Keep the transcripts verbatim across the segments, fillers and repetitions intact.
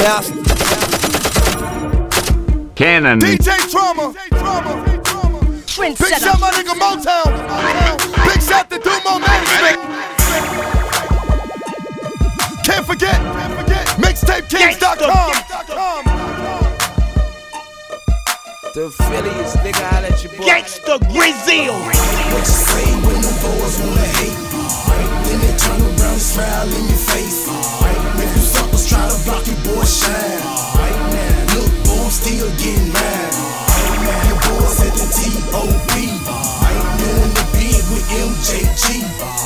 Yeah. Cannon. D J Trauma. Big shot my nigga Motown. Big shot to Dumo Management. Can't forget. Mixtape Kings dot com. The Phillies, nigga, I let you boy. Gangsta Grizzle. What you say when the boys wanna hate? Then they turn around and smile in your face. If you suckers try to block your boy shine, look, boy, I'm still getting mine. Your boys at the T O B, doing the big with M J G.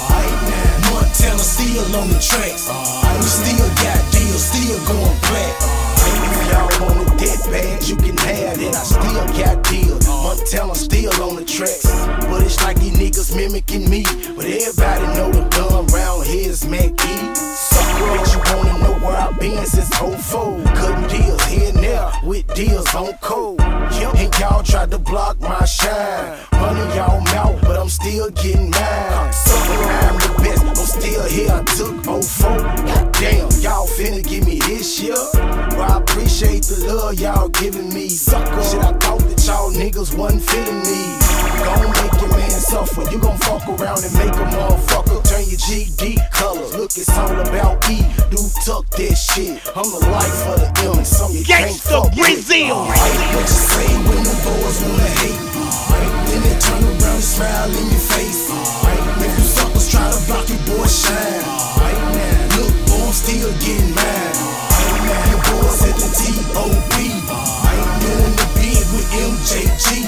Montana still on the tracks. We still got deals, still going black. If y'all want it that bad, you can have it. I still got deals. Montana still on the tracks. But it's like these niggas mimicking me. But everybody know the gun round here is Mac E. Sucker, bitch, you wanna know where I've been since oh four. Cutting deals here and there with deals on code. And y'all tried to block my shine. Running y'all mouth, but I'm still getting mine. Sucker, I'm the best, I'm still here. I took oh four. Goddamn, y'all finna give me this year. Well, I appreciate the love y'all giving me. Sucker, shit, I thought that y'all niggas wasn't feeling me. Gon' make your man suffer. You gon' fuck around and make a motherfucker turn your G D colors. Look, it's all about E. Do tuck that shit. I'm the life of the M. Some you can't fuck with. What you say when the boys wanna hate? Then they turn around and smile in your face. If you suckers try to block your boy shine, look, boy, I'm still getting mine. Your boys at the T O B, doing the big with M J G.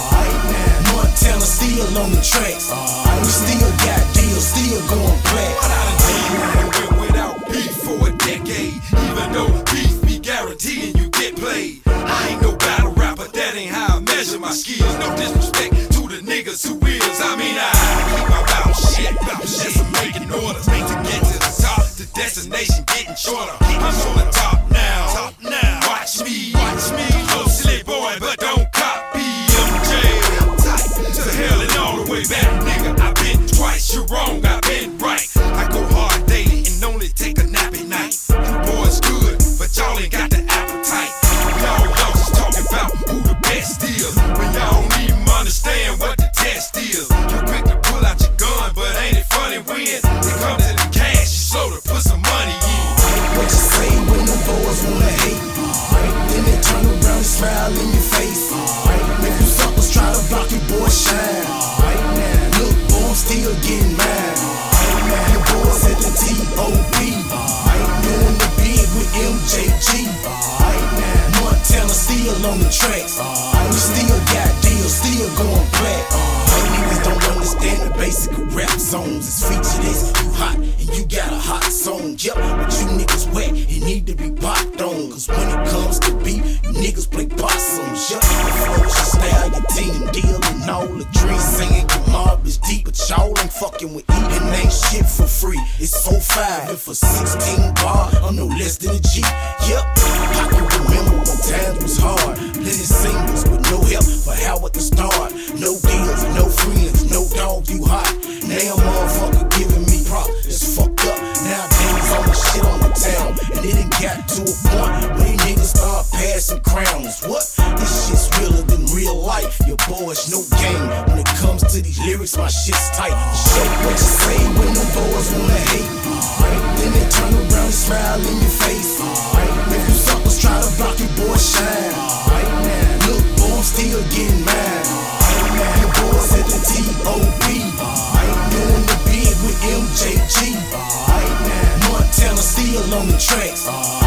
Montana still on the tracks. We still got deals, still going black. I done went without beef for a decade. Even though beef be guaranteeing you get played. I ain't no battle rapper, that ain't how I measure my skills. No disrespect to the niggas who is. I mean, I keep my mouth shit, mouth shit. I'm making orders, make to get to the top. The destination getting shorter. I'm on the top now, top now. Watch me, watch me. Closely, boy, but don't copy M J. Tight to the hell and all the way back, nigga. I've been twice, you're wrong, I've been right. I go hard daily and only take a nap at night. You boys good, but y'all ain't got the appetite. Y'all, y'all just talking about who the best is, when y'all don't even understand what the test is. You quick to pull out your gun, but ain't it funny when it comes to the cash, you slow to put some money in. What you say when the boys wanna hate? Then they turn around and smile in your face. If you suckers try to block your boy shine, look, boy, I'm still getting mine. Your boys at the T O B, doing the big with M J G. Montana still on the tracks. We still got deals, still going black. Some niggas don't understand the basic of rap songs. It's feature this, you hot and you got a hot song. Yep, but you niggas wet, it need to be popped on. Cause when it comes to beat, you niggas play possums. Yep, the flow, your style, your team deal and all the dreams singing. Your mob is deep, but y'all ain't fucking with E. And ain't shit for free. It's so five, and for sixteen bar, I'm no less than a G. Yep, I can remember when times was hard. Plenty singles with no help for how at the start. No deals, no friends, no dog, you hot. Now motherfucker giving me prop. It's fucked up. Nowadays all the shit on the town. And it ain't got to a point where these niggas start passing crowns. What? This shit's realer than real life. Your boys no game. When it comes to these lyrics, my shit's tight. Show what you say when the boys wanna hate. Then they turn around and smile in your face. If you suckers try to block your boy shine, look, boy, I'm still getting mine. Your boys at the T O B, doing the big with M J G. Montana still on the tracks.